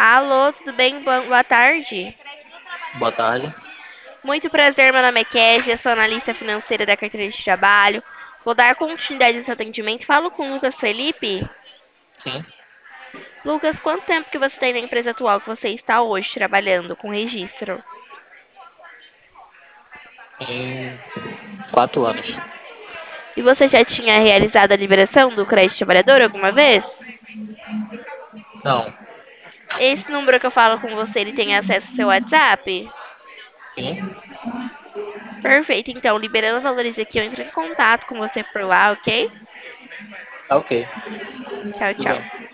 Alô, tudo bem? Boa tarde. Boa tarde. Muito prazer, meu nome é Kézia, sou analista financeira da carteira de trabalho. Vou dar continuidade nesse atendimento. Falo com o Lucas Felipe. Sim, Lucas, quanto tempo que você tem na empresa atual que você está hoje trabalhando com registro? em 4 anos. E você já tinha realizado a liberação do crédito trabalhador alguma vez? Não, Esse número que eu falo com você, ele tem acesso ao seu WhatsApp? sim, Perfeito, então, liberando os valores aqui, eu entro em contato com você por lá, ok? tá ok. Tchau, Tudo tchau. bem.